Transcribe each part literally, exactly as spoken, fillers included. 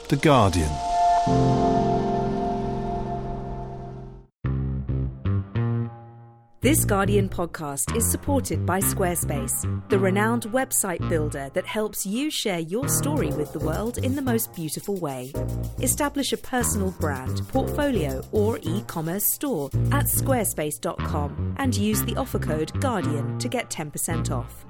The Guardian. This Guardian podcast is supported by Squarespace, the renowned website builder that helps you share your story with the world in the most beautiful way. Establish a personal brand, portfolio, or e-commerce store at squarespace dot com and use the offer code GUARDIAN to get ten percent off.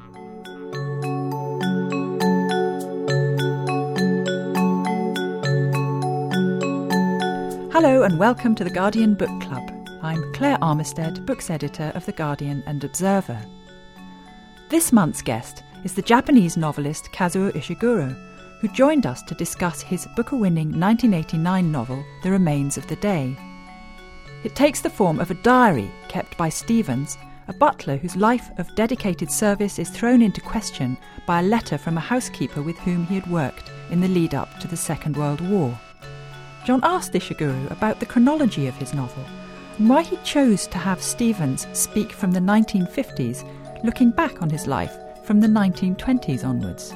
Hello and welcome to the Guardian Book Club. I'm Claire Armistead, books editor of The Guardian and Observer. This month's guest is the Japanese novelist Kazuo Ishiguro, who joined us to discuss his Booker-winning nineteen eighty-nine novel The Remains of the Day. It takes the form of a diary kept by Stevens, a butler whose life of dedicated service is thrown into question by a letter from a housekeeper with whom he had worked in the lead-up to the Second World War. John asked Ishiguro about the chronology of his novel and why he chose to have Stevens speak from the nineteen fifties, looking back on his life from the nineteen twenties onwards.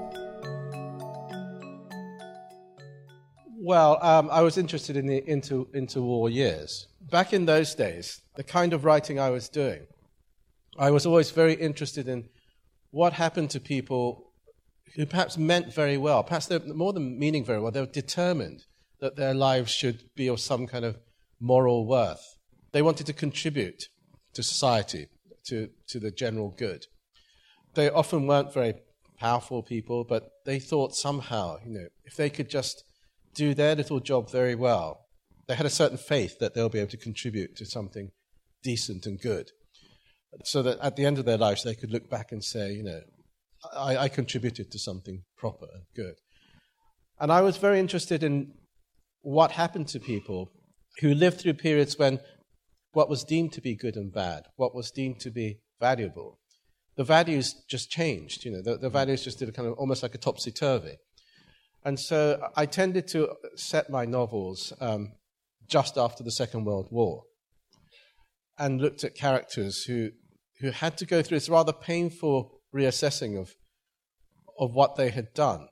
Well, um, I was interested in the inter, interwar years. Back in those days, the kind of writing I was doing, I was always very interested in what happened to people who perhaps meant very well, perhaps they're more than meaning very well, they were determined that their lives should be of some kind of moral worth. They wanted to contribute to society, to, to the general good. They often weren't very powerful people, but they thought somehow, you know, if they could just do their little job very well, they had a certain faith that they'll be able to contribute to something decent and good. So that at the end of their lives, they could look back and say, you know, I, I contributed to something proper and good. And I was very interested in what happened to people who lived through periods when what was deemed to be good and bad, what was deemed to be valuable, the values just changed. You know, the, the values just did a kind of almost like a topsy-turvy. And so I tended to set my novels um, just after the Second World War and looked at characters who who had to go through this rather painful reassessing of of what they had done.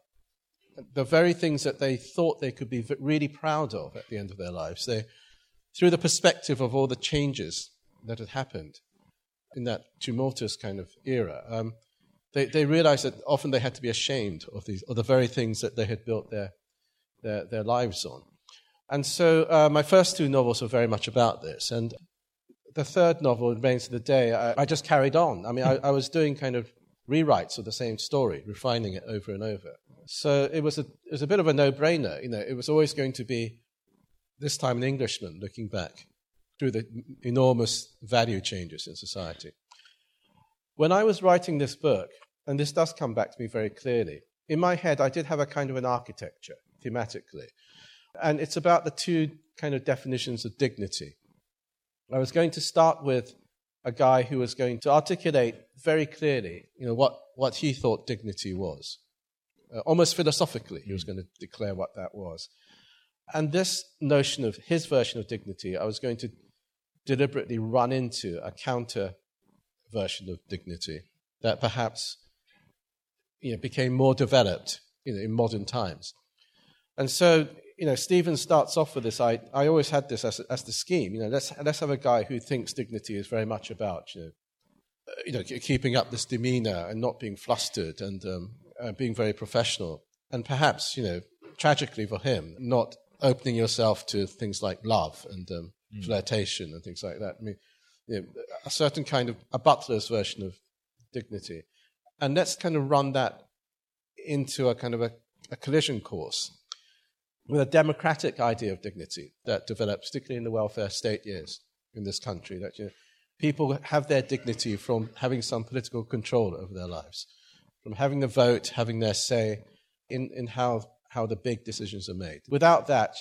The very things that they thought they could be really proud of at the end of their lives, they, through the perspective of all the changes that had happened in that tumultuous kind of era, um, they, they realized that often they had to be ashamed of these, of the very things that they had built their their, their lives on. And so uh, my first two novels were very much about this. And the third novel, Remains of the Day, I, I just carried on. I mean, I, I was doing kind of rewrites of the same story, refining it over and over. So it was a it was a bit of a no-brainer. You know, it was always going to be, this time, an Englishman looking back through the enormous value changes in society. When I was writing this book, and this does come back to me very clearly, in my head I did have a kind of an architecture, thematically. And it's about the two kind of definitions of dignity. I was going to start with a guy who was going to articulate very clearly, you know, what, what he thought dignity was. Uh, almost philosophically, he was going to declare what that was. And this notion of his version of dignity, I was going to deliberately run into a counter version of dignity that perhaps, you know, became more developed, you know, in modern times. And so, you know, Stevens starts off with this. I, I always had this as, as the scheme. You know, let's let's have a guy who thinks dignity is very much about, you know, uh, you know, keeping up this demeanor and not being flustered and um, uh, being very professional. And perhaps, you know, tragically for him, not opening yourself to things like love and um, mm. flirtation and things like that. I mean, you know, a certain kind of a butler's version of dignity. And let's kind of run that into a kind of a, a collision course with a democratic idea of dignity that developed, particularly in the welfare state years in this country, that, you know, people have their dignity from having some political control over their lives, from having the vote, having their say in, in how, how the big decisions are made. Without that,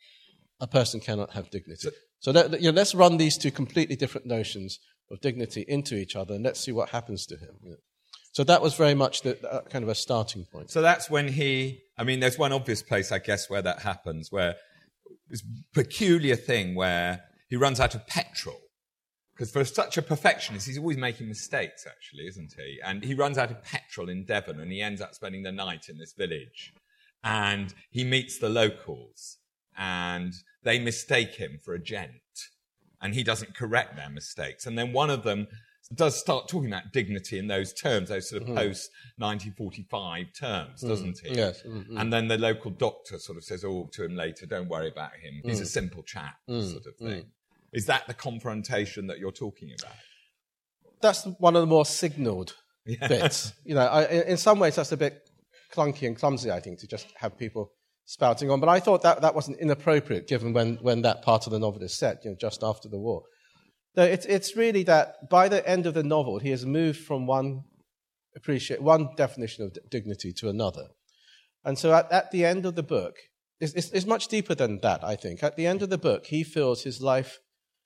a person cannot have dignity. So let, you know, let's run these two completely different notions of dignity into each other, and let's see what happens to him. You know. So that was very much the, uh, kind of a starting point. So that's when he, I mean, there's one obvious place, I guess, where that happens, where this peculiar thing where he runs out of petrol. Because for such a perfectionist, he's always making mistakes, actually, isn't he? And he runs out of petrol in Devon, and he ends up spending the night in this village. and he meets the locals, and they mistake him for a gent, and he doesn't correct their mistakes. And then one of them does start talking about dignity in those terms, those sort of mm-hmm. post nineteen forty-five terms, doesn't mm. he? Yes. Mm-hmm. And then the local doctor sort of says, oh, to him later, don't worry about him. He's mm. a simple chap, mm. sort of thing. Mm. Is that the confrontation that you're talking about? That's one of the more signalled yeah. bits. You know, I, in some ways that's a bit clunky and clumsy, I think, to just have people spouting on. But I thought that that wasn't inappropriate, given when, when that part of the novel is set, you know, just after the war. No, it's it's really that by the end of the novel, he has moved from one appreciate one definition of d- dignity to another, and so at, at the end of the book, it's, it's, it's much deeper than that. I think at the end of the book, he feels his life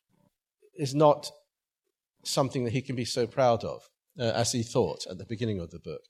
is not something that he can be so proud of uh, as he thought at the beginning of the book,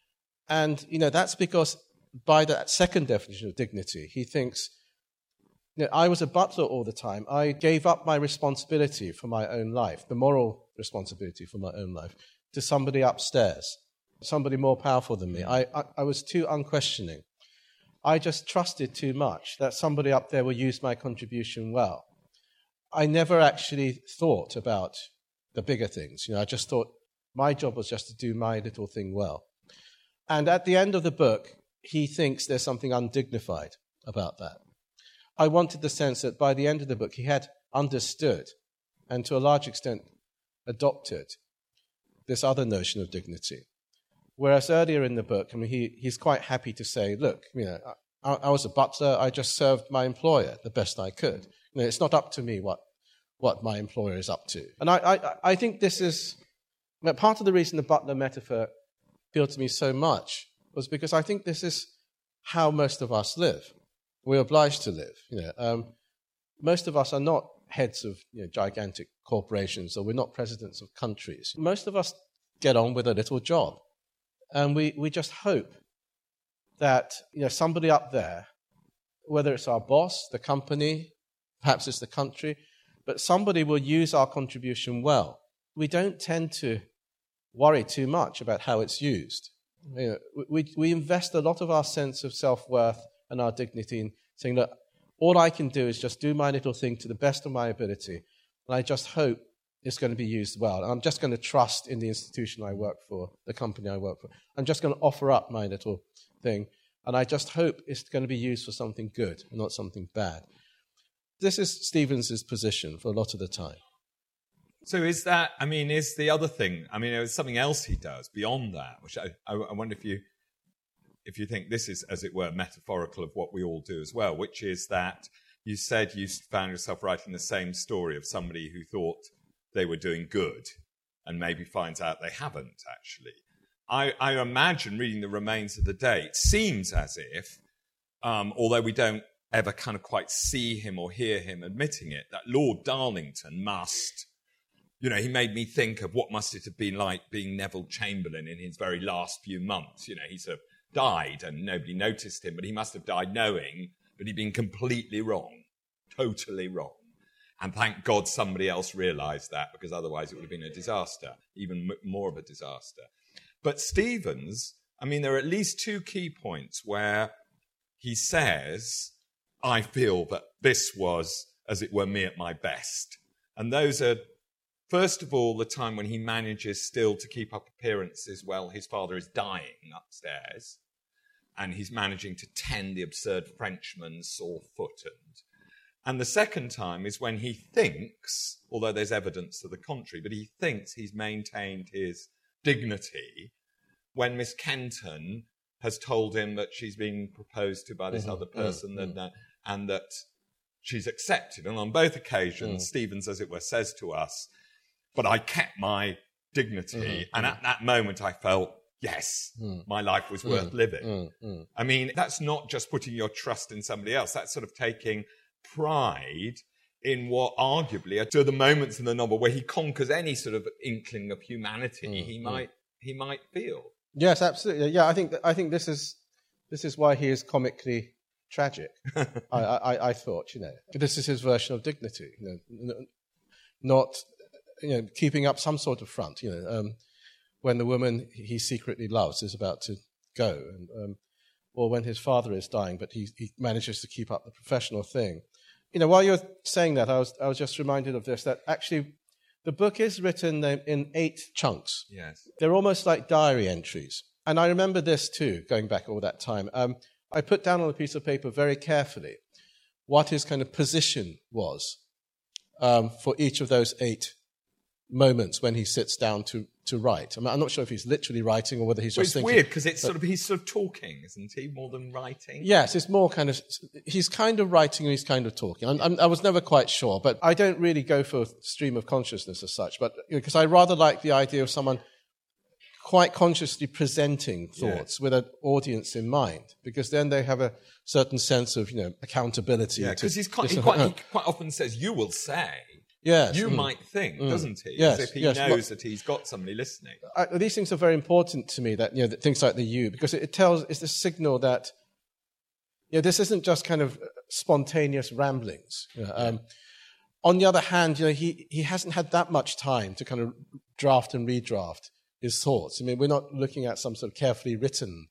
and you know that's because by that second definition of dignity, he thinks. You know, I was a butler all the time. I gave up my responsibility for my own life, the moral responsibility for my own life, to somebody upstairs, somebody more powerful than me. I, I, I was too unquestioning. I just trusted too much that somebody up there will use my contribution well. I never actually thought about the bigger things. You know, I just thought my job was just to do my little thing well. And at the end of the book, he thinks there's something undignified about that. I wanted the sense that by the end of the book, he had understood and to a large extent adopted this other notion of dignity. Whereas earlier in the book, I mean, he, he's quite happy to say, look, you know, I, I was a butler, I just served my employer the best I could. You know, it's not up to me what, what my employer is up to. And I, I, I think this is, part of the reason the butler metaphor appealed to me so much was because I think this is how most of us live. We're obliged to live. You know, um, most of us are not heads of you know, gigantic corporations, or we're not presidents of countries. Most of us get on with a little job, and we, we just hope that you know somebody up there, whether it's our boss, the company, perhaps it's the country, but somebody will use our contribution well. We don't tend to worry too much about how it's used. You know, we we invest a lot of our sense of self-worth and our dignity in saying, look, all I can do is just do my little thing to the best of my ability, and I just hope it's going to be used well. And I'm just going to trust in the institution I work for, the company I work for. I'm just going to offer up my little thing, and I just hope it's going to be used for something good and not something bad. This is Stevens's position for a lot of the time. So is that, I mean, is the other thing, I mean, there's something else he does beyond that, which I, I, I wonder if you... if you think this is, as it were, metaphorical of what we all do as well, which is that you said you found yourself writing the same story of somebody who thought they were doing good and maybe finds out they haven't, actually. I, I imagine reading The Remains of the Day, it seems as if, um, although we don't ever kind of quite see him or hear him admitting it, that Lord Darlington must... You know, he made me think of what must it have been like being Neville Chamberlain in his very last few months. You know, he sort of died and nobody noticed him, but he must have died knowing that he'd been completely wrong, totally wrong. And thank God somebody else realised that, because otherwise it would have been a disaster, even m- more of a disaster. But Stevens, I mean, there are at least two key points where he says, I feel that this was, as it were, me at my best. And those are, first of all, the time when he manages still to keep up appearances while his father is dying upstairs, and he's managing to tend the absurd Frenchman sore-footed. And the second time is when he thinks, although there's evidence to the contrary, but he thinks he's maintained his dignity when Miss Kenton has told him that she's been proposed to by this mm-hmm, other person mm-hmm. and, uh, and that she's accepted. And on both occasions, mm. Stevens, as it were, says to us, but I kept my dignity. Mm-hmm, and mm. at that moment, I felt, yes, mm. my life was worth mm, living. Mm, mm. I mean, that's not just putting your trust in somebody else. That's sort of taking pride in what arguably are the moments in the novel where he conquers any sort of inkling of humanity mm, he might mm. he might feel. Yes, absolutely. Yeah, I think I think this is this is why he is comically tragic. I, I, I thought, you know, this is his version of dignity. You know, not you know keeping up some sort of front. You know, um, when the woman he secretly loves is about to go, and um, or when his father is dying, but he, he manages to keep up the professional thing. You know, while you're saying that, I was I was just reminded of this, that actually the book is written in eight chunks. Yes. They're almost like diary entries. And I remember this too, going back all that time. Um, I put down on a piece of paper very carefully what his kind of position was um, for each of those eight moments when he sits down to, to write. I mean, I'm not sure if he's literally writing or whether he's Well, just it's thinking. weird because it's but- sort of he's sort of talking, isn't he, more than writing? Yes, it's more kind of, he's kind of writing and he's kind of talking. I'm, I'm, I was never quite sure, but I don't really go for stream of consciousness as such, but because I rather like the idea of someone quite consciously presenting thoughts Yeah. with an audience in mind, because then they have a certain sense of, you know, accountability. Yeah, to because he's quite, he listen- quite, he quite often says, you will say, yes, you mm. might think, doesn't he? Yes, As if he yes. knows Well- that he's got somebody listening. I, these things are very important to me, that, you know, that things like the you, because it, it tells, it's a signal that, you know, this isn't just kind of spontaneous ramblings. You know, um, on the other hand, you know, he, he hasn't had that much time to kind of draft and redraft his thoughts. I mean, we're not looking at some sort of carefully written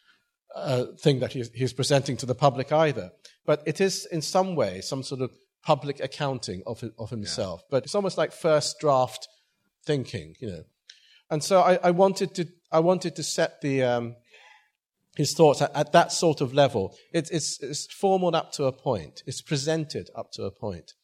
uh, thing that he's, he's presenting to the public either. But it is, in some way, some sort of public accounting of of himself. Yeah. But it's almost like first draft thinking, you know. And so I, I wanted to I wanted to set the um, his thoughts at, at that sort of level. It, it's it's formal up to a point. It's presented up to a point,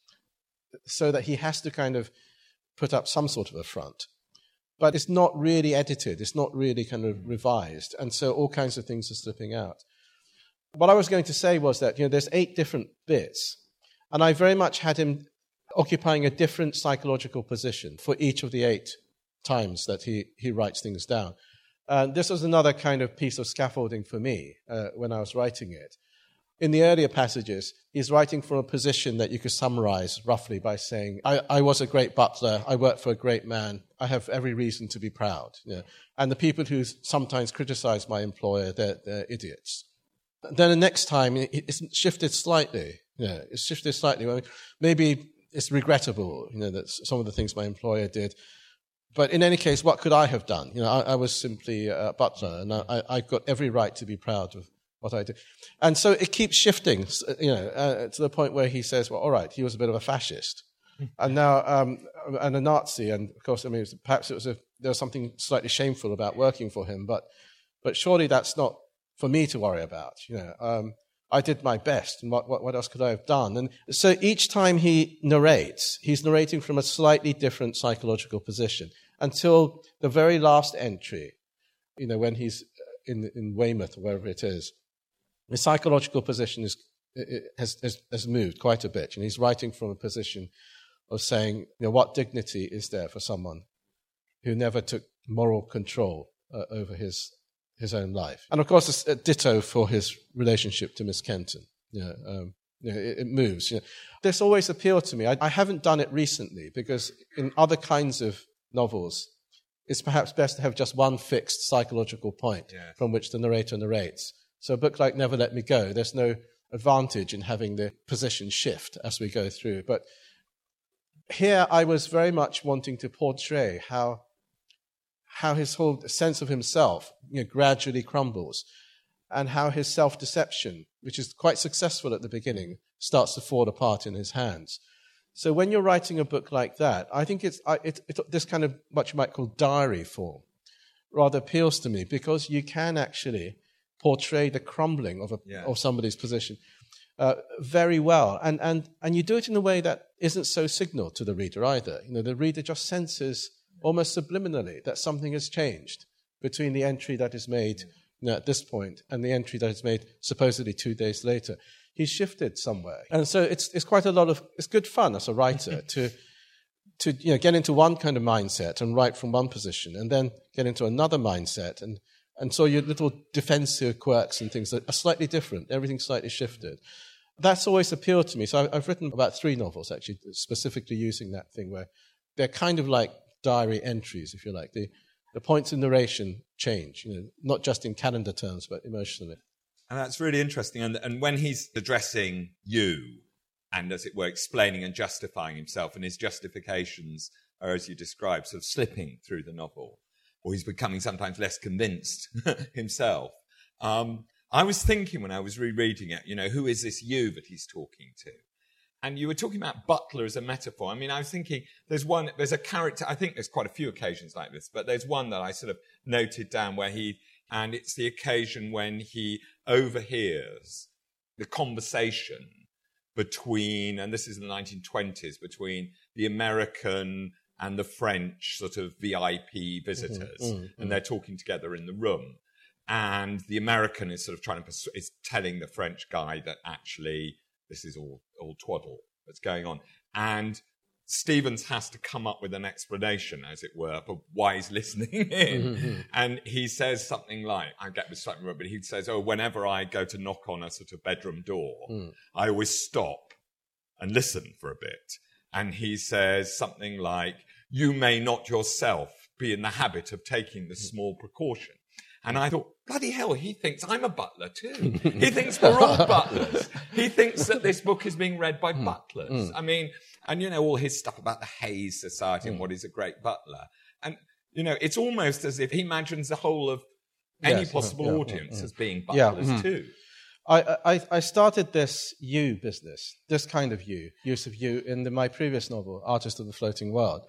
so that he has to kind of put up some sort of a front. But it's not really edited. It's not really kind of revised. And so all kinds of things are slipping out. What I was going to say was that, you know, there's eight different bits. And I very much had him occupying a different psychological position for each of the eight times that he, he writes things down. And this was another kind of piece of scaffolding for me uh, when I was writing it. In the earlier passages, he's writing from a position that you could summarize roughly by saying, I, I was a great butler, I worked for a great man, I have every reason to be proud. You know? And the people who sometimes criticize my employer, they're, they're idiots. Then the next time, it's shifted slightly. You know, it's shifted slightly. I mean, maybe it's regrettable, you know, that some of the things my employer did. But in any case, what could I have done? You know, I, I was simply a butler, and I, I've got every right to be proud of what I did. And so it keeps shifting, you know, uh, to the point where he says, well, all right, he was a bit of a fascist. and now, um, and a Nazi. And of course, I mean, it was, perhaps it was a, there was something slightly shameful about working for him, but, but surely that's not for me to worry about. You know, um, I did my best, and what, what, what else could I have done? And so each time he narrates, he's narrating from a slightly different psychological position until the very last entry, you know, when he's in, in Weymouth or wherever it is. His psychological position is, it has, has, has moved quite a bit, and he's writing from a position of saying, you know, what dignity is there for someone who never took moral control uh, over his his own life? And of course, it's a ditto for his relationship to Miss Kenton. You know, um, you know, it, it moves. You know. This always appealed to me. I, I haven't done it recently because in other kinds of novels, it's perhaps best to have just one fixed psychological point yes. from which the narrator narrates. So a book like Never Let Me Go, there's no advantage in having the position shift as we go through. But here I was very much wanting to portray how how his whole sense of himself, you know, gradually crumbles, and how his self-deception, which is quite successful at the beginning, starts to fall apart in his hands. So when you're writing a book like that, I think it's it, it, this kind of what you might call diary form rather appeals to me, because you can actually portray the crumbling of a, yeah. of somebody's position uh, very well, and and and you do it in a way that isn't so signal to the reader either. You know, the reader just senses almost subliminally that something has changed between the entry that is made, you know, at this point and the entry that is made supposedly two days later. He's shifted somewhere, and so it's it's quite a lot of it's good fun as a writer to to you know get into one kind of mindset and write from one position, and then get into another mindset, and and so your little defensive quirks and things are slightly different. Everything's slightly shifted. That's always appealed to me. So I've written about three novels actually, specifically using that thing where they're kind of like diary entries, if you like. The the points of narration change, you know, not just in calendar terms, but emotionally. And that's really interesting. And, and when he's addressing you and, as it were, explaining and justifying himself, and his justifications are, as you described, sort of slipping through the novel, or he's becoming sometimes less convinced himself, um, I was thinking when I was rereading it, you know, who is this you that he's talking to? And you were talking about butler as a metaphor. I mean, I was thinking there's one, there's a character, I think there's quite a few occasions like this, but there's one that I sort of noted down where he, and it's the occasion when he overhears the conversation between, and this is in the nineteen twenties, between the American and the French sort of V I P visitors, mm-hmm, mm-hmm. and they're talking together in the room. And the American is sort of trying to, persu- is telling the French guy that actually this is all, all twaddle that's going on. And Stevens has to come up with an explanation, as it were, for why he's listening in. Mm-hmm. And he says something like, I get this slightly wrong, but he says, oh, whenever I go to knock on a sort of bedroom door, mm. I always stop and listen for a bit. And he says something like, you may not yourself be in the habit of taking this small precaution. And I thought, bloody hell, he thinks I'm a butler too. He thinks we're all butlers. He thinks that this book is being read by butlers. Mm. I mean, and you know, all his stuff about the Hayes Society mm. and what is a great butler. And, you know, it's almost as if he imagines the whole of any yes, possible yeah, audience yeah, yeah. as being butlers yeah. too. I, I, I started this you business, this kind of you, use of you, in the, my previous novel, Artist of the Floating World,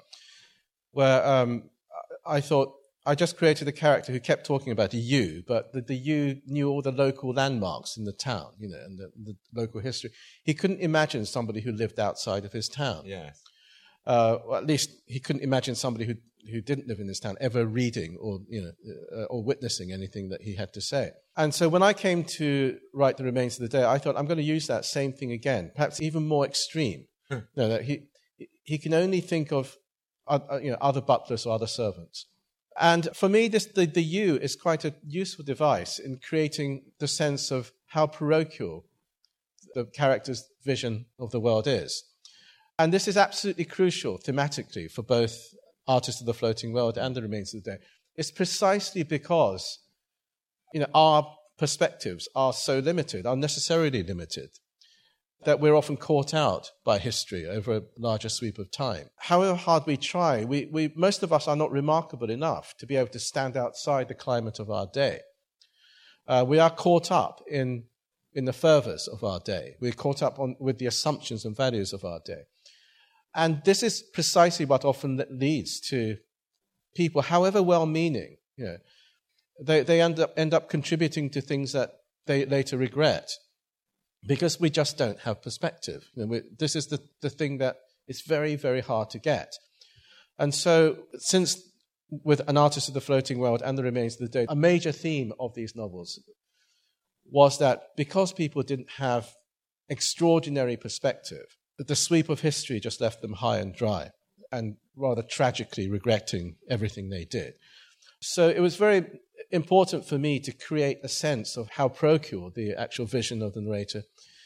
where um, I thought, I just created a character who kept talking about a you, but the, the you knew all the local landmarks in the town, you know, and the, the local history. He couldn't imagine somebody who lived outside of his town. Yes. Uh, or at least he couldn't imagine somebody who who didn't live in this town ever reading or you know uh, or witnessing anything that he had to say. And so when I came to write The Remains of the Day, I thought I'm going to use that same thing again, perhaps even more extreme. you know, that he he can only think of uh, you know other butlers or other servants. And for me, this, the, the you is quite a useful device in creating the sense of how parochial the character's vision of the world is. And this is absolutely crucial thematically for both Artist of the Floating World and The Remains of the Day. It's precisely because you know, our perspectives are so limited, are necessarily limited, that we're often caught out by history over a larger sweep of time. However hard we try, we, we, most of us are not remarkable enough to be able to stand outside the climate of our day. Uh, we are caught up in, in the fervours of our day. We're caught up on, with the assumptions and values of our day. And this is precisely what often leads to people, however well-meaning, you know, they, they end up, end up contributing to things that they later regret. Because we just don't have perspective. You know, we, this is the, the thing that is very, very hard to get. And so, since with An Artist of the Floating World and The Remains of the Day, a major theme of these novels was that because people didn't have extraordinary perspective, that the sweep of history just left them high and dry, and rather tragically regretting everything they did. So it was very important for me to create a sense of how parochial the actual vision of the narrator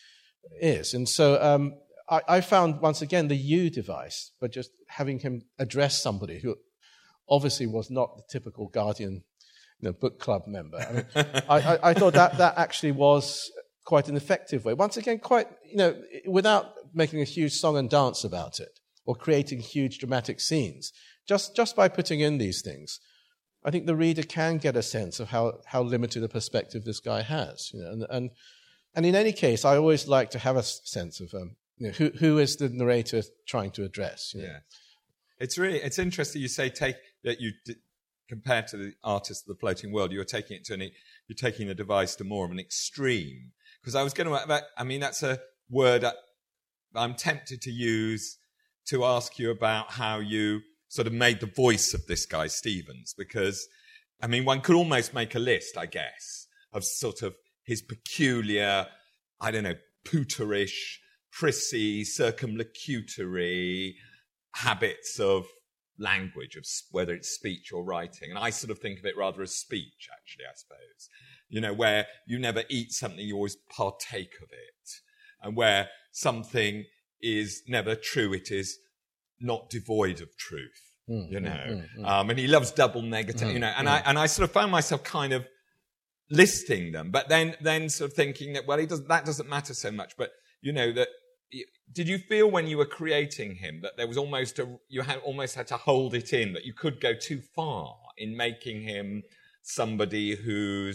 is. And so um, I, I found, once again, the you device, but just having him address somebody who obviously was not the typical Guardian you know, book club member. I, mean, I, I, I thought that that actually was quite an effective way. Once again, quite, you know, without making a huge song and dance about it or creating huge dramatic scenes, just, just by putting in these things, I think the reader can get a sense of how, how limited a perspective this guy has. You know, and, and and in any case, I always like to have a sense of um, you know, who who is the narrator trying to address. You know? Yeah, it's really it's interesting you say take that you d- compared to the Artist of the Floating World, you're taking it to an you're taking the device to more of an extreme. Because I was going to, I mean, that's a word I'm tempted to use to ask you about how you sort of made the voice of this guy, Stevens, because, I mean, one could almost make a list, I guess, of sort of his peculiar, I don't know, pooterish, prissy, circumlocutory habits of language, of whether it's speech or writing. And I sort of think of it rather as speech, actually, I suppose. You know, where you never eat something, you always partake of it. And where something is never true, it is not devoid of truth, mm, you know. Mm, mm, um, and he loves double negative, mm, you know. And mm. I and I sort of found myself kind of listing them, but then then sort of thinking that, well, he doesn't, that doesn't matter so much. But, you know, that did you feel when you were creating him that there was almost a, you had almost had to hold it in, that you could go too far in making him somebody whose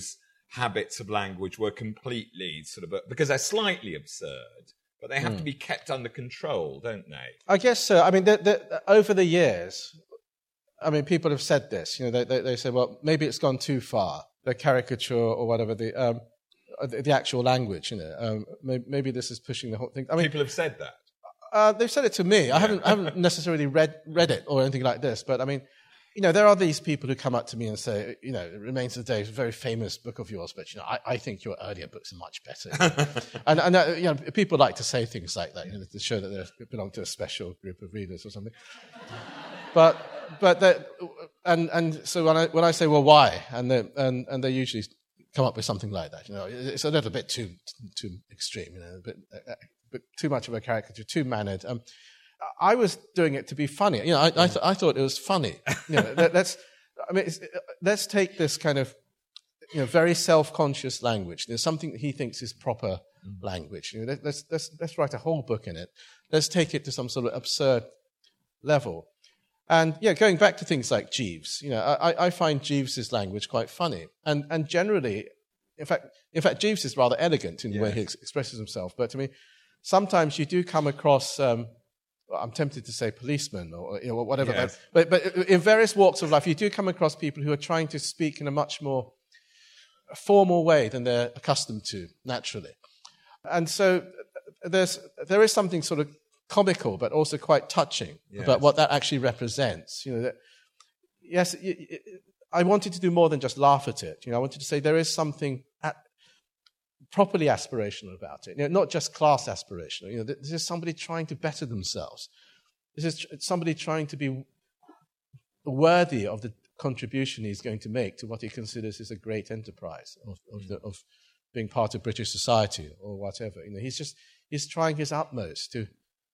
habits of language were completely sort of, a, because they're slightly absurd, but they have mm. to be kept under control, don't they? I guess so. I mean, the, the, over the years, I mean, people have said this. You know, they, they, they say, well, maybe it's gone too far, the caricature or whatever, the um, the, the actual language. You know, um, maybe, maybe this is pushing the whole thing. I mean, people have said that. Uh, they've said it to me. Yeah. I haven't, I haven't necessarily read read it or anything like this, but I mean, you know, there are these people who come up to me and say, you know, It Remains of the Day is a very famous book of yours, but, you know, I, I think your earlier books are much better. and, and uh, you know, people like to say things like that, you know, to show that they belong to a special group of readers or something. but, but, that, and, and so when I, when I say, well, why? And they, and, and they usually come up with something like that, you know, it's a little bit too, too extreme, you know, a bit, uh, but too much of a caricature, too mannered. Um, I was doing it to be funny. You know, I, I, th- I thought it was funny. You know, let, let's, I mean, it's, let's take this kind of, you know, very self-conscious language. There's something that he thinks is proper mm. language. You know, let's, let's, let's write a whole book in it. Let's take it to some sort of absurd level. And yeah, going back to things like Jeeves, you know, I, I find Jeeves's language quite funny. And, and generally, in fact, in fact, Jeeves is rather elegant in the yes. way he ex- expresses himself. But to me, sometimes you do come across, um, well, I'm tempted to say policemen or, you know, whatever. Yes. But, but in various walks of life, you do come across people who are trying to speak in a much more formal way than they're accustomed to naturally. And so there's, there is something sort of comical, but also quite touching yes. about what that actually represents. You know, that, yes, it, it, I wanted to do more than just laugh at it. You know, I wanted to say there is something at, properly aspirational about it. You know, not just class aspirational. You know, this is somebody trying to better themselves. This is somebody trying to be worthy of the contribution he's going to make to what he considers is a great enterprise of, of, the, of being part of British society or whatever. You know, he's just he's trying his utmost to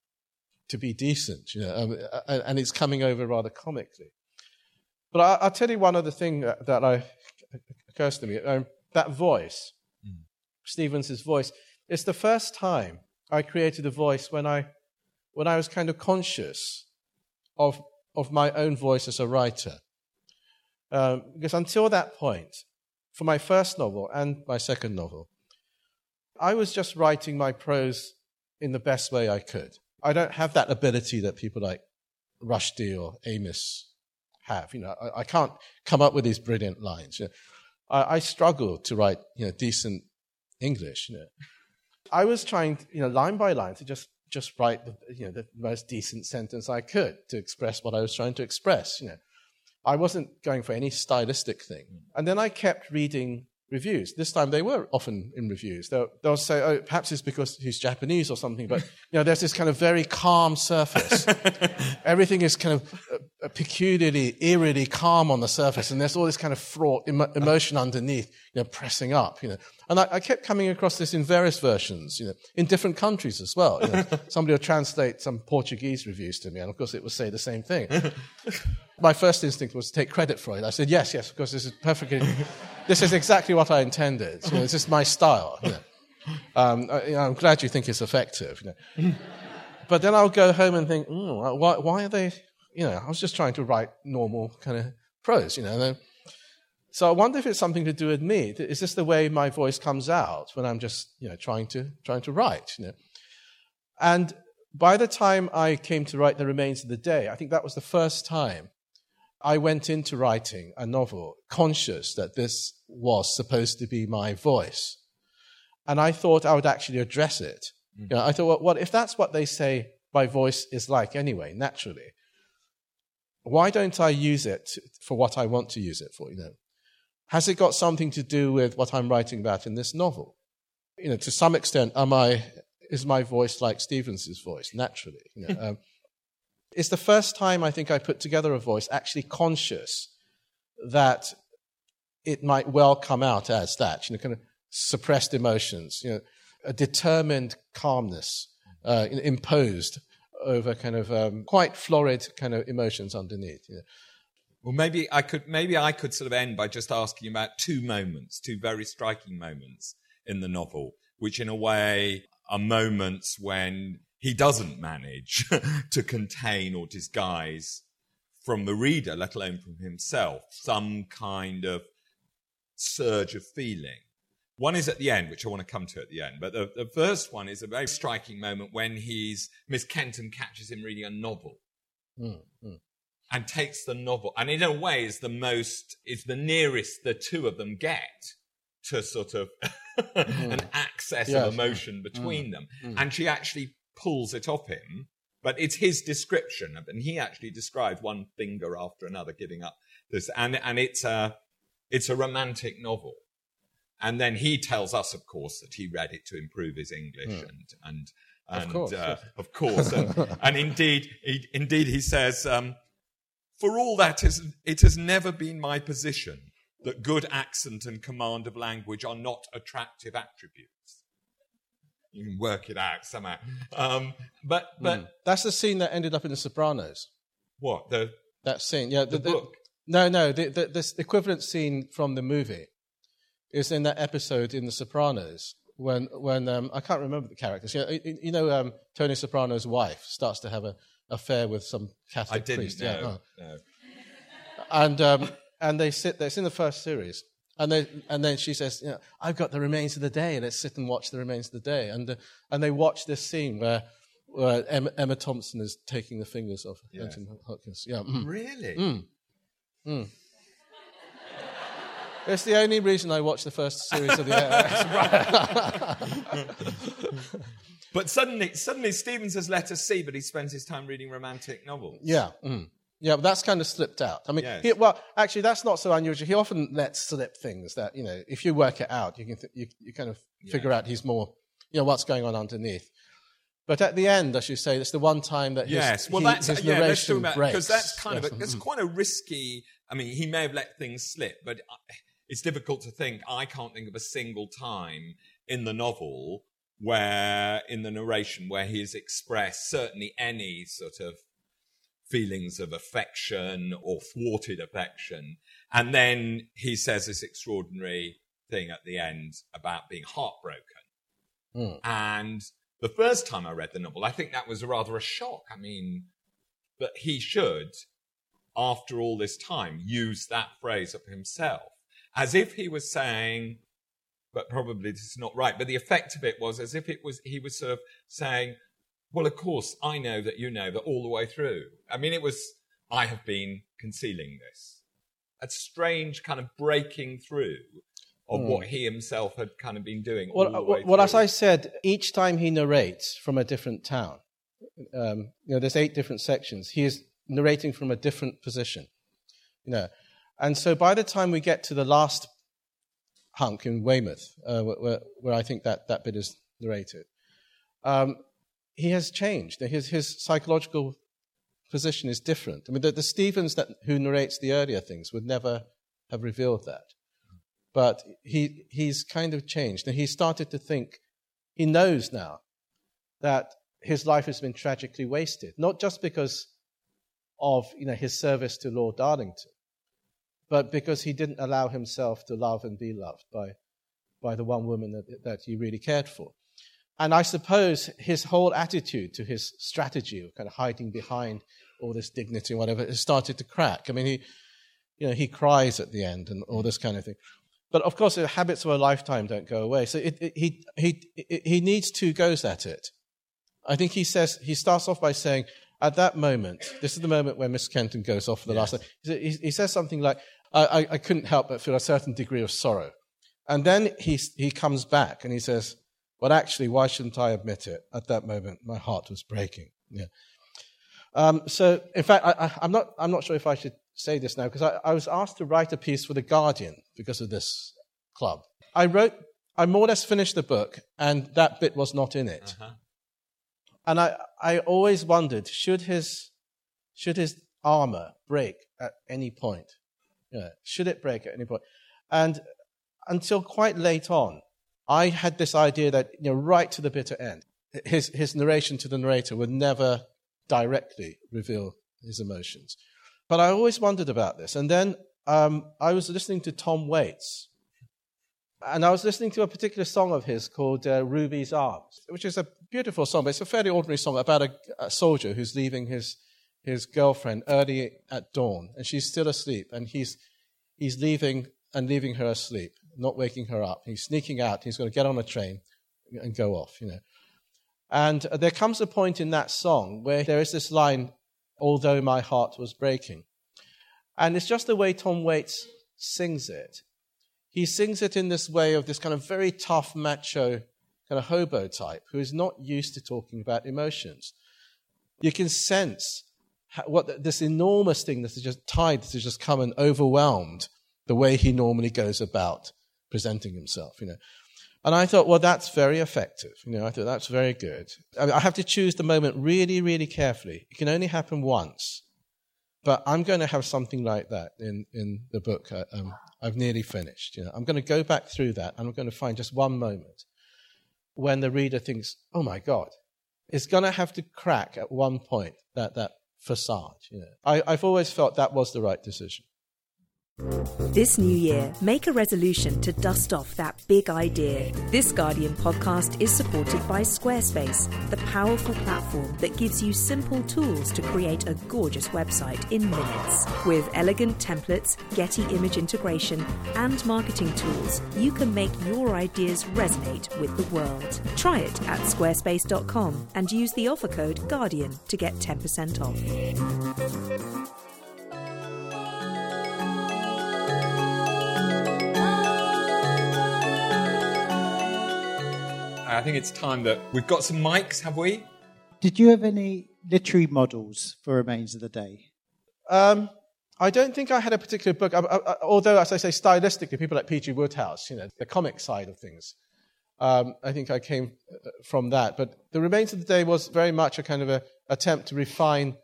to be decent. You know, um, and it's coming over rather comically. But I, I'll tell you one other thing that, that I occurs to me. Um, that voice. Stevens' voice. It's the first time I created a voice when I when I was kind of conscious of of my own voice as a writer. Um, because until that point, for my first novel and my second novel, I was just writing my prose in the best way I could. I don't have that ability that people like Rushdie or Amos have. You know, I, I can't come up with these brilliant lines. You know, I, I struggle to write, you know, decent English. You know, I was trying, you know, line by line to just just write the, you know, the most decent sentence I could to express what I was trying to express. You know, I wasn't going for any stylistic thing. And then I kept reading reviews. This time they were often in reviews. They'll, they'll say, oh, perhaps it's because he's Japanese or something, but you know, there's this kind of very calm surface. Everything is kind of uh, peculiarly, eerily calm on the surface, and there's all this kind of fraught emo- emotion underneath, you know, pressing up, you know. And I, I kept coming across this in various versions, you know, in different countries as well. You know. Somebody would translate some Portuguese reviews to me, and of course it would say the same thing. My first instinct was to take credit for it. I said, yes, yes, of course, this is perfectly, this is exactly what I intended. You know, this is my style. You know. um, I, you know, I'm glad you think it's effective. You know. But then I'll go home and think, mm, why, why are they, you know, I was just trying to write normal kind of prose, you know. And then, so I wonder if it's something to do with me. Is this the way my voice comes out when I'm just, you know, trying to trying to write, you know? And by the time I came to write The Remains of the Day, I think that was the first time I went into writing a novel conscious that this was supposed to be my voice. And I thought I would actually address it. Mm. You know, I thought, well, what if that's what they say my voice is like anyway, naturally? Why don't I use it for what I want to use it for, you know? Has it got something to do with what I'm writing about in this novel? You know, to some extent, am I, is my voice like Stevens' voice, naturally? You know, um, it's the first time I think I put together a voice actually conscious that it might well come out as that, you know, kind of suppressed emotions, you know, a determined calmness uh, imposed over kind of um, quite florid kind of emotions underneath, you know. Well, maybe I could maybe I could sort of end by just asking about two moments, two very striking moments in the novel, which in a way are moments when he doesn't manage to contain or disguise from the reader, let alone from himself, some kind of surge of feeling. One is at the end, which I want to come to at the end. But the, the first one is a very striking moment when he's Miss Kenton catches him reading a novel. Mm, mm. And takes the novel, and in a way is the most, is the nearest the two of them get to sort of mm. an access yes. of emotion between mm. them. Mm. And she actually pulls it off him, but it's his description, and he actually describes one finger after another giving up this, and and it's a it's a romantic novel. And then he tells us, of course, that he read it to improve his English, mm. and and and of course, uh, of course, and, and indeed, he, indeed, he says. Um, For all that, it has never been my position that good accent and command of language are not attractive attributes. You can work it out somehow. Um, but but mm. That's the scene that ended up in The Sopranos. What? The That scene, yeah. The, the, the book? No, no. The, the, the equivalent scene from the movie is in that episode in The Sopranos when, when um, I can't remember the characters. You know, you know um, Tony Soprano's wife starts to have a affair with some Catholic I didn't priest. know. Yeah, oh. no. And um, and they sit there. It's in the first series, and they and then she says, you know, "I've got the remains of the day. Let's sit and watch the remains of the day." And uh, and they watch this scene where, where Emma, Emma Thompson is taking the fingers off Yes. Anthony Hopkins. Yeah, mm. Really? Mm. Mm. It's the only reason I watched the first series of the. But suddenly, suddenly, Stevens has let us see, but he spends his time reading romantic novels. Yeah, mm. yeah, but that's kind of slipped out. I mean, Yes. he, well, actually, that's not so unusual. He often lets slip things that, you know, if you work it out, you can th- you, you kind of figure Yeah. out he's more, you know, what's going on underneath. But at the end, I should say, it's the one time that his, Yes, well, he, that's his yeah, let's talk narration about breaks. because that's kind Yes. of a, it's quite a risky. I mean, he may have let things slip, but it's difficult to think. I can't think of a single time in the novel where, in the narration, where he has expressed certainly any sort of feelings of affection or thwarted affection, and then he says this extraordinary thing at the end about being heartbroken. Mm. And the first time I read the novel, I think that was rather a shock. I mean, that he should, after all this time, use that phrase of himself, as if he was saying, but probably this is not right, but the effect of it was as if it was he was sort of saying, well, of course, I know that you know that all the way through. I mean, it was, I have been concealing this. A strange kind of breaking through of mm. what he himself had kind of been doing all Well, the way well, through. well, as I said, each time he narrates from a different town, um, you know, there's eight different sections. He is narrating from a different position, you know, and so by the time we get to the last hunk in Weymouth, uh, where, where I think that, that bit is narrated, um, he has changed. His his psychological position is different. I mean, the, the Stevens that who narrates the earlier things would never have revealed that. But he he's kind of changed. And he started to think, he knows now that his life has been tragically wasted, not just because of, you know, his service to Lord Darlington, but because he didn't allow himself to love and be loved by, by the one woman that, that he really cared for. And I suppose his whole attitude to his strategy of kind of hiding behind all this dignity and whatever has started to crack. I mean, he, you know, he cries at the end and all this kind of thing. But of course, the habits of a lifetime don't go away. So it, it, he he he needs two goes at it. I think he says he starts off by saying, at that moment, this is the moment where Miss Kenton goes off for the yes. last time. He, he says something like, I, I, I couldn't help but feel a certain degree of sorrow. And then he he comes back and he says, but actually, why shouldn't I admit it? At that moment, my heart was breaking. Yeah. Um, so, in fact, I, I, I'm not I'm not sure if I should say this now, because I, I was asked to write a piece for The Guardian because of this club. I wrote, I more or less finished the book, and that bit was not in it. Uh-huh. And I, I always wondered, should his should his armor break at any point? Yeah, should it break at any point? And until quite late on, I had this idea that, you know, right to the bitter end, his his narration to the narrator would never directly reveal his emotions. But I always wondered about this. And then um, I was listening to Tom Waits, and I was listening to a particular song of his called uh, Ruby's Arms, which is a beautiful song, but it's a fairly ordinary song about a, a soldier who's leaving his his girlfriend early at dawn, and she's still asleep, and he's he's leaving and leaving her asleep. not waking her up. He's sneaking out. He's going to get on a train and go off, you know. And there comes a point in that song where there is this line, although my heart was breaking. And it's just the way Tom Waits sings it. He sings it in this way of this kind of very tough, macho, kind of hobo type who is not used to talking about emotions. You can sense what this enormous thing that is just tide that has just come and overwhelmed the way he normally goes about presenting himself, you know. And I thought, well, that's very effective. You know, I thought that's very good. I mean, I have to choose the moment really, really carefully. It can only happen once. But I'm going to have something like that in, in the book. I, um, I've nearly finished. You know, I'm going to go back through that, and I'm going to find just one moment when the reader thinks, oh, my God. It's going to have to crack at one point, that, that facade. You know, I, I've always felt that was the right decision. This new year, make a resolution to dust off that big idea. This Guardian podcast is supported by Squarespace, the powerful platform that gives you simple tools to create a gorgeous website in minutes. With elegant templates, Getty image integration, and marketing tools, you can make your ideas resonate with the world. Try it at squarespace dot com and use the offer code GUARDIAN to get ten percent off. I think it's time that we've got some mics, have we? Did you have any literary models for Remains of the Day? Um, I don't think I had a particular book, I, I, although, as I say, stylistically, people like P G Wodehouse, you know, the comic side of things, um, I think I came from that. But The Remains of the Day was very much a kind of a attempt to refine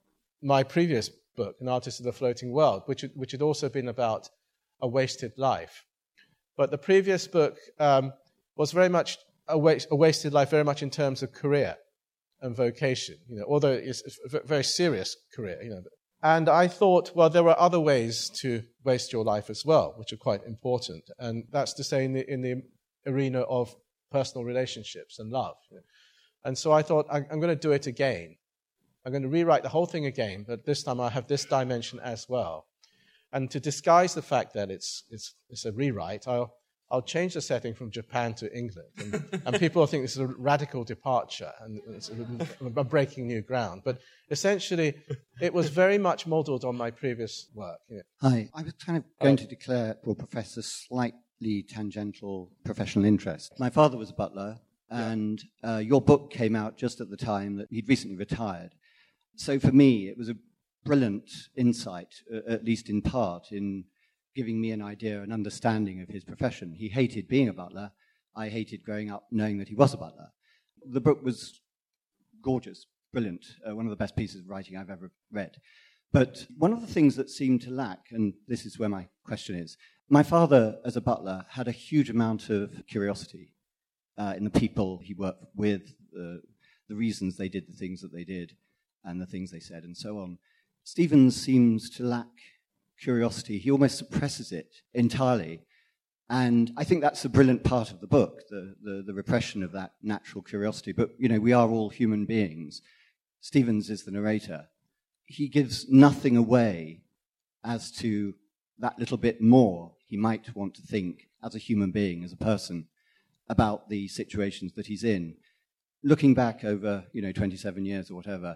my previous book, An Artist of the Floating World, which, which had also been about a wasted life. But the previous book um, was very much A, waste, a wasted life, very much in terms of career and vocation, you know, although it's a very serious career, you know. And I thought, well, there were other ways to waste your life as well, which are quite important, and that's to say in the, in the arena of personal relationships and love. You know. And so I thought, I'm going to do it again. I'm going to rewrite the whole thing again, but this time I have this dimension as well. And to disguise the fact that it's it's, it's a rewrite, I'll I'll change the setting from Japan to England. And, and people will think this is a radical departure and it's a, a breaking new ground. But essentially, it was very much modeled on my previous work. You know. Hi. I was kind of going to declare for Professor slightly tangential professional interest. My father was a butler, and uh, your book came out just at the time that he'd recently retired. So for me, it was a brilliant insight, uh, at least in part, in giving me an idea, an understanding of his profession. He hated being a butler. I hated growing up knowing that he was a butler. The book was gorgeous, brilliant, uh, one of the best pieces of writing I've ever read. But one of the things that seemed to lack, and this is where my question is, my father, as a butler, had a huge amount of curiosity uh, in the people he worked with, uh, the reasons they did the things that they did, and the things they said, and so on. Stevens seems to lack curiosity. He almost suppresses it entirely. And I think that's a brilliant part of the book, the, the, the repression of that natural curiosity. But, you know, we are all human beings. Stevens is the narrator. He gives nothing away as to that little bit more he might want to think as a human being, as a person, about the situations that he's in. Looking back over, you know, twenty-seven years or whatever,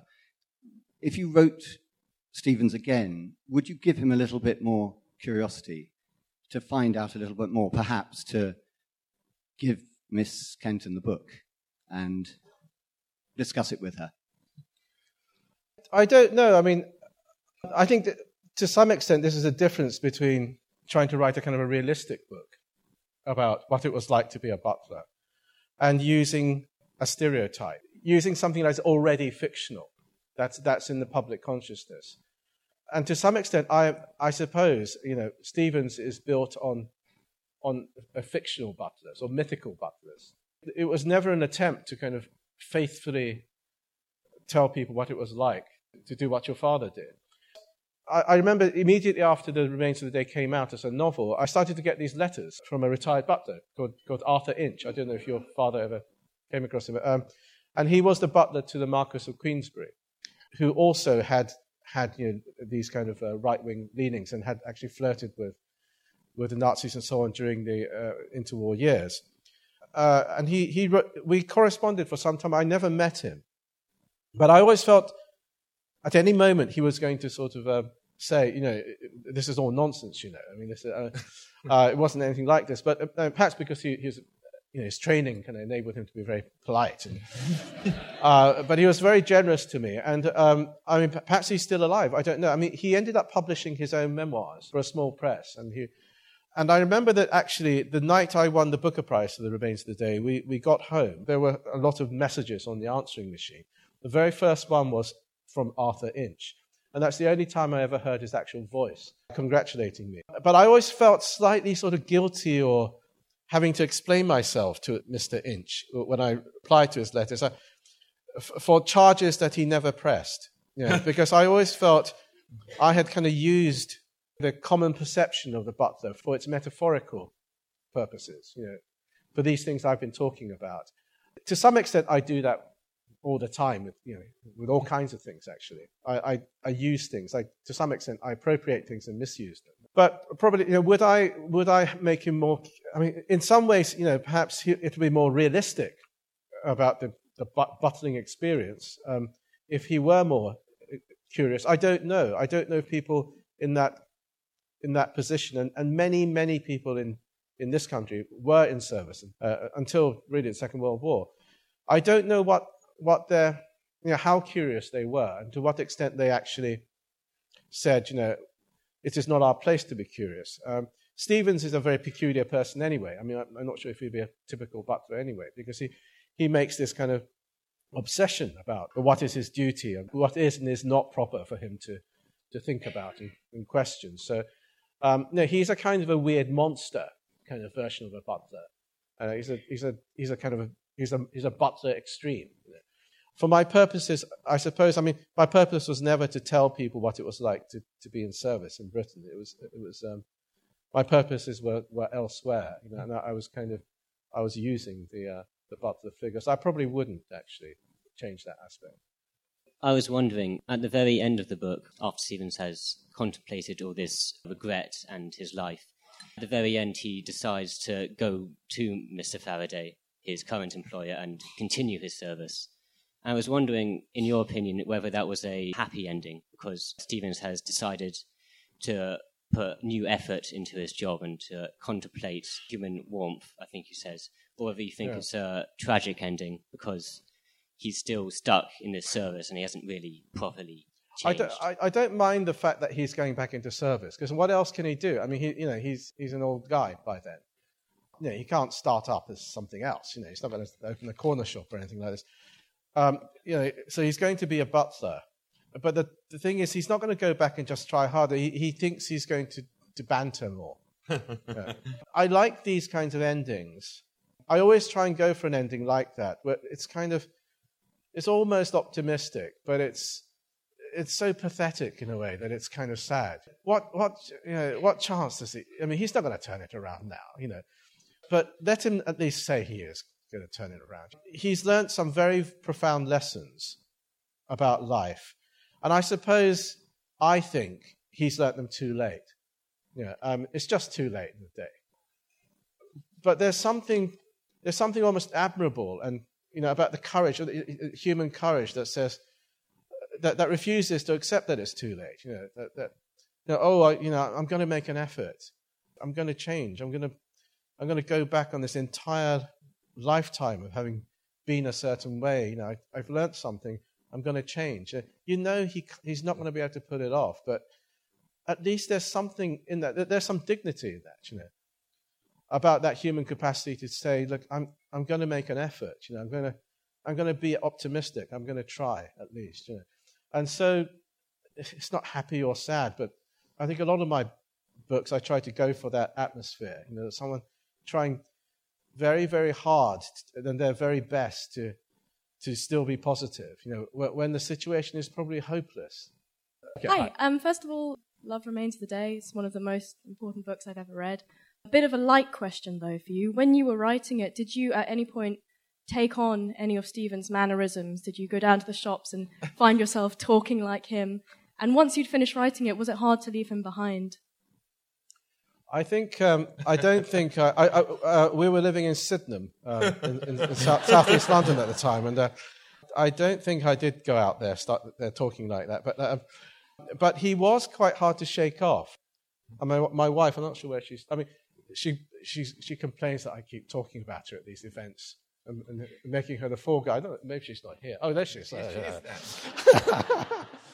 if you wrote Stevens again, would you give him a little bit more curiosity to find out a little bit more, perhaps to give Miss Kenton the book and discuss it with her? I don't know. I mean, I think that to some extent this is a difference between trying to write a kind of a realistic book about what it was like to be a butler and using a stereotype, using something that's already fictional, that's, that's in the public consciousness. And to some extent, I, I suppose, you know, Stevens is built on, on a fictional butlers or mythical butlers. It was never an attempt to kind of faithfully tell people what it was like to do what your father did. I, I remember immediately after The Remains of the Day came out as a novel, I started to get these letters from a retired butler called, called Arthur Inch. I don't know if your father ever came across him. Um, and he was the butler to the Marquess of Queensberry, who also had had you know, these kind of uh, right-wing leanings and had actually flirted with with the Nazis and so on during the uh, interwar years. Uh, and he, he we corresponded for some time. I never met him. But I always felt at any moment he was going to sort of uh, say, you know, this is all nonsense, you know. I mean, this, uh, uh, it wasn't anything like this. But uh, perhaps because he, he was, you know, his training kind of enabled him to be very polite. And, uh, but he was very generous to me. And, um, I mean, perhaps he's still alive. I don't know. I mean, he ended up publishing his own memoirs for a small press. And he... And I remember that actually the night I won the Booker Prize for The Remains of the Day, we, we got home. There were a lot of messages on the answering machine. The very first one was from Arthur Inch. And that's the only time I ever heard his actual voice congratulating me. But I always felt slightly sort of guilty or having to explain myself to Mister Inch when I replied to his letters for charges that he never pressed. You know, because I always felt I had kind of used the common perception of the butler for its metaphorical purposes, you know, for these things I've been talking about. To some extent, I do that all the time, with, you know, with all kinds of things, actually. I, I, I use things. I, to some extent, I appropriate things and misuse them. But probably, you know, would I would I make him more... I mean, in some ways, you know, perhaps he, it would be more realistic about the, the but, butling experience um, if he were more curious. I don't know. I don't know if people in that in that position, and, and many, many people in, in this country were in service uh, until really the Second World War. I don't know what, what their, you know, how curious they were, and to what extent they actually said, you know, it is not our place to be curious. Um, Stevens is a very peculiar person anyway. I mean, I'm not sure if he'd be a typical butler anyway, because he, he makes this kind of obsession about what is his duty and what is and is not proper for him to, to think about and, and question. So, Um, no, he's a kind of a weird monster kind of version of a butler. Uh, he's a he's a he's a kind of a he's a he's a butler extreme. You know. For my purposes, I suppose. I mean, my purpose was never to tell people what it was like to, to be in service in Britain. It was it was um, my purposes were, were elsewhere. You know, and I was kind of I was using the uh, the butler figure. So I probably wouldn't actually change that aspect. I was wondering, at the very end of the book, after Stevens has contemplated all this regret and his life, at the very end he decides to go to Mister Faraday, his current employer, and continue his service. I was wondering, in your opinion, whether that was a happy ending, because Stevens has decided to put new effort into his job and to contemplate human warmth, I think he says, or whether you think yeah. it's a tragic ending, because he's still stuck in this service and he hasn't really properly changed. I don't, I, I don't mind the fact that he's going back into service, because what else can he do? I mean, he, you know, he's he's an old guy by then. You know, he can't start up as something else. You know, he's not going to open a corner shop or anything like this. Um, you know, so he's going to be a butler. But the, the thing is, he's not going to go back and just try harder. He, he thinks he's going to, to banter more. yeah. I like these kinds of endings. I always try and go for an ending like that, where it's kind of, it's almost optimistic, but it's it's so pathetic in a way that it's kind of sad. What what you know? What chance does he? I mean, he's not going to turn it around now, you know. But let him at least say he is going to turn it around. He's learned some very profound lessons about life, and I suppose I think he's learnt them too late. You know, um, it's just too late in the day. But there's something there's something almost admirable and. You know, about the courage, human courage that says that, that refuses to accept that it's too late. You know, that, that you know, oh, I, you know, I'm going to make an effort. I'm going to change. I'm going to, I'm going to go back on this entire lifetime of having been a certain way. You know, I, I've learnt something. I'm going to change. You know, he he's not going to be able to put it off. But at least there's something in that. There's some dignity in that. You know. About that human capacity to say, look, I'm I'm going to make an effort. You know, I'm going to I'm going to be optimistic. I'm going to try at least. You know, and so it's not happy or sad, but I think a lot of my books I try to go for that atmosphere. You know, someone trying very very hard and their very best to to still be positive. You know, when the situation is probably hopeless. Okay, hi. hi. Um. First of all, Love Remains of the Day. It's one of the most important books I've ever read. A bit of a light question, though, for you. When you were writing it, did you at any point take on any of Stevens' mannerisms? Did you go down to the shops and find yourself talking like him? And once you'd finished writing it, was it hard to leave him behind? I think um, I don't think uh, I, I, uh, we were living in Sydenham, um, in, in, in South, Southeast London at the time, and uh, I don't think I did go out there start there talking like that. But uh, but he was quite hard to shake off. I mean, my wife, I'm not sure where she's. I mean, she she she complains that I keep talking about her at these events and, and making her the fall guy. I don't know, maybe she's not here. Oh, there she is. Yes, oh, she yeah. is there.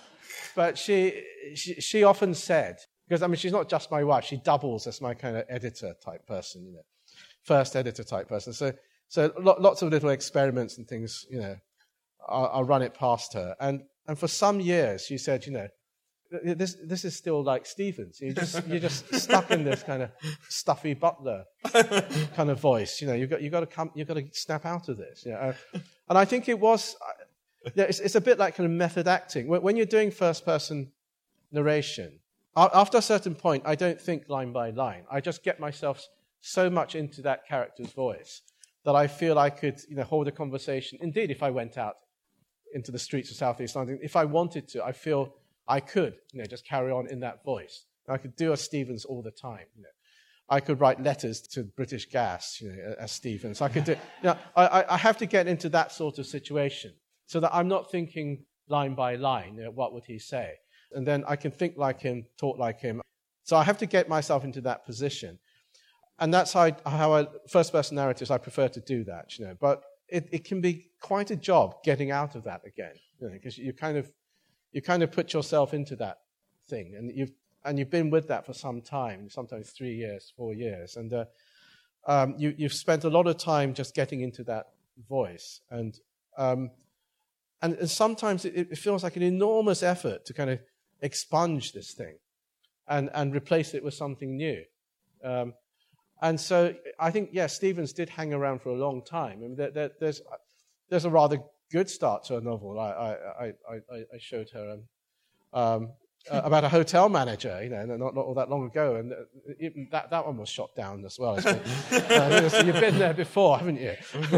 But she, she she often said, because I mean she's not just my wife, she doubles as my kind of editor type person, you know, first editor type person. So so lots of little experiments and things, you know, I'll, I'll run it past her. And and for some years she said, you know, this this is still like Stevens. You just you're just stuck in this kind of stuffy butler kind of voice. You know, you've got you got to come, you've got to snap out of this. You know, and I think it was. Yeah, it's, it's a bit like kind of method acting. When you're doing first-person narration, after a certain point, I don't think line by line. I just get myself so much into that character's voice that I feel I could, you know, hold a conversation. Indeed, if I went out into the streets of Southeast London, if I wanted to, I feel I could, you know, just carry on in that voice. I could do a Stevens all the time. You know, I could write letters to British Gas, you know, as Stevens. I could do. You know, I, I have to get into that sort of situation, so that I'm not thinking line by line, you know, what would he say? And then I can think like him, talk like him. So I have to get myself into that position. And that's how, I, how I, first-person narratives, I prefer to do that, you know. But it, it can be quite a job getting out of that again, you know, because you kind of you kind of put yourself into that thing, and you've and you've been with that for some time, sometimes three years, four years, and uh, um, you, you've spent a lot of time just getting into that voice, and um, And, and sometimes it, it feels like an enormous effort to kind of expunge this thing and, and replace it with something new. Um, and so I think, yeah, Stevens did hang around for a long time. I mean, there, there, there's, there's a rather good start to a novel I, I, I, I showed her um, um, uh, about a hotel manager, you know, not, not all that long ago. And even that, that one was shot down as well. uh, so you've been there before, haven't you?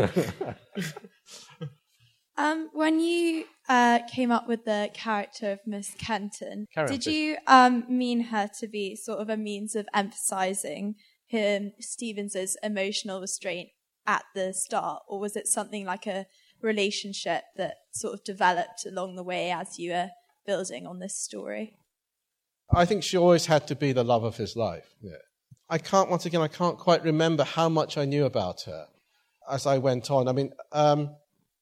Um, when you uh, came up with the character of Miss Kenton, Karen, did you um, mean her to be sort of a means of emphasising him, Stevens's emotional restraint at the start, or was it something like a relationship that sort of developed along the way as you were building on this story? I think she always had to be the love of his life. Yeah. I can't, once again, I can't quite remember how much I knew about her as I went on. I mean... Um,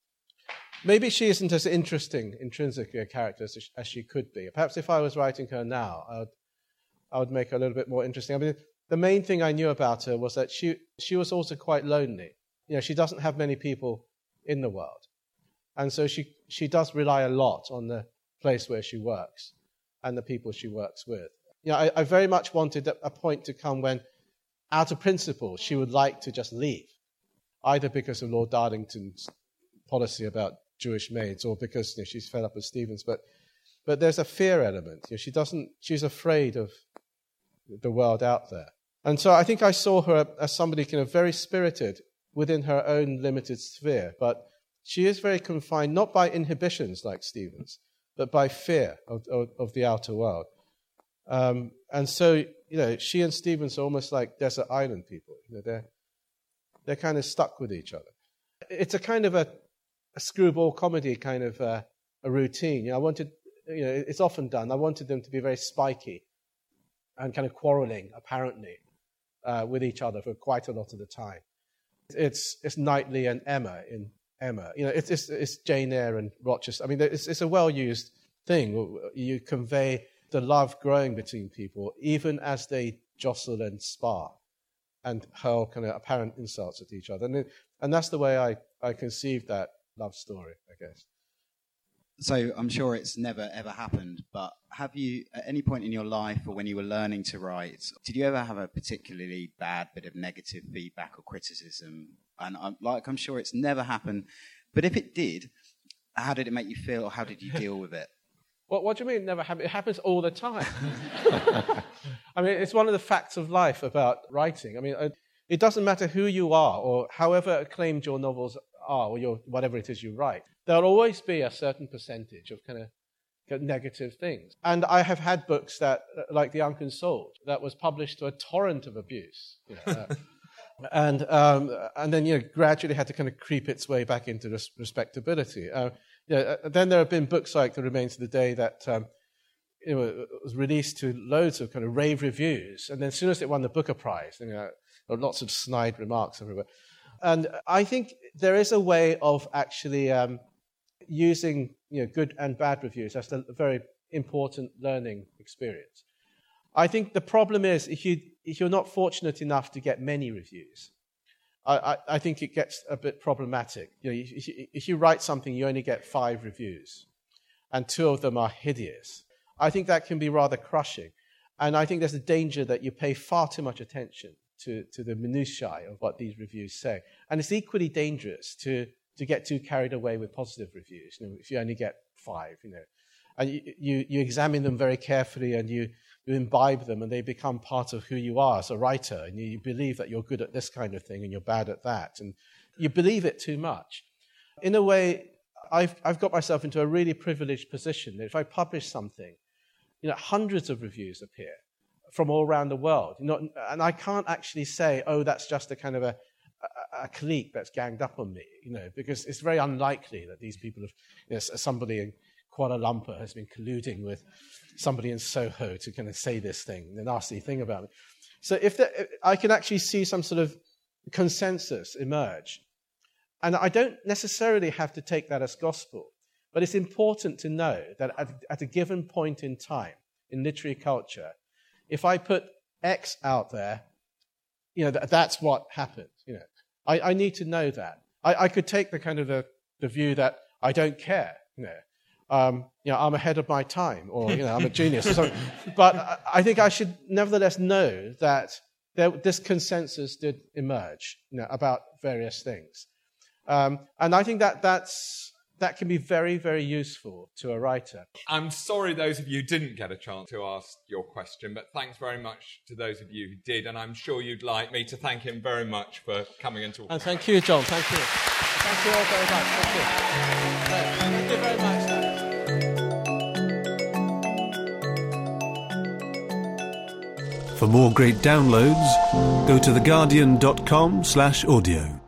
Maybe she isn't as interesting intrinsically a character as, as she could be. Perhaps if I was writing her now, I would, I would make her a little bit more interesting. I mean, the main thing I knew about her was that she she was also quite lonely. You know, she doesn't have many people in the world, and so she she does rely a lot on the place where she works and the people she works with. You know, I, I very much wanted a, a point to come when, out of principle, she would like to just leave, either because of Lord Darlington's policy about Jewish maids, or because, you know, she's fed up with Stevens, but but there's a fear element. You know, she doesn't. She's afraid of the world out there, and so I think I saw her as somebody kind of very spirited within her own limited sphere, but she is very confined not by inhibitions like Stevens, but by fear of of, of the outer world. Um, and so, you know, she and Stevens are almost like desert island people. You know, they're they're kind of stuck with each other. It's a kind of a a screwball comedy kind of uh, a routine. You know, I wanted, you know, it's often done. I wanted them to be very spiky and kind of quarreling, apparently, uh, with each other for quite a lot of the time. It's it's Knightley and Emma in Emma. You know, it's it's, it's Jane Eyre and Rochester. I mean, it's it's a well-used thing. You convey the love growing between people, even as they jostle and spar and hurl kind of apparent insults at each other. And, and that's the way I, I conceived that love story, I guess. So I'm sure it's never, ever happened, but have you, at any point in your life or when you were learning to write, did you ever have a particularly bad bit of negative feedback or criticism? And I'm, like, I'm sure it's never happened, but if it did, how did it make you feel, or how did you deal with it? What, what do you mean it never happened? It happens all the time. I mean, it's one of the facts of life about writing. I mean, it doesn't matter who you are or however acclaimed your novels are, or your whatever it is you write, there'll always be a certain percentage of kind of negative things. And I have had books that, like The Unconsoled, that was published to a torrent of abuse. You know, uh, and um, and then, you know, gradually had to kind of creep its way back into res- respectability. Uh, you know, then there have been books like The Remains of the Day that um, you know, was released to loads of kind of rave reviews, and then as soon as it won the Booker Prize, you know, there were lots of snide remarks everywhere. And I think there is a way of actually um, using, you know, good and bad reviews as a very important learning experience. I think the problem is if you if you're not fortunate enough to get many reviews, I, I, I think it gets a bit problematic. You know, if you, if you write something, you only get five reviews, and two of them are hideous. I think that can be rather crushing, and I think there's a danger that you pay far too much attention to, to the minutiae of what these reviews say, and it's equally dangerous to to get too carried away with positive reviews. You know, if you only get five, you know, and you you, you examine them very carefully and you. You imbibe them and they become part of who you are as a writer, and you believe that you're good at this kind of thing and you're bad at that, and you believe it too much. In a way, I've, I've got myself into a really privileged position that if I publish something, you know, hundreds of reviews appear from all around the world, you know, and I can't actually say, oh, that's just a kind of a, a, a clique that's ganged up on me, you know, because it's very unlikely that these people have, you know, somebody in Kuala Lumpur has been colluding with somebody in Soho to kind of say this thing, the nasty thing about me. So if, the, if I can actually see some sort of consensus emerge, and I don't necessarily have to take that as gospel, but it's important to know that at, at a given point in time in literary culture, if I put X out there, you know, that, that's what happened. You know, I, I need to know that. I, I could take the kind of the, the view that I don't care, you know. Um, you know, I'm ahead of my time, or, you know, I'm a genius or something. But I think I should nevertheless know that there, this consensus did emerge, you know, about various things. Um, and I think that that's, that can be very, very useful to a writer. I'm sorry those of you who didn't get a chance to ask your question, but thanks very much to those of you who did, and I'm sure you'd like me to thank him very much for coming and talking. And thank you, John. Thank you. Thank you all very much. Thank you. Thank you very much. For more great downloads, go to theguardian dot com slash audio.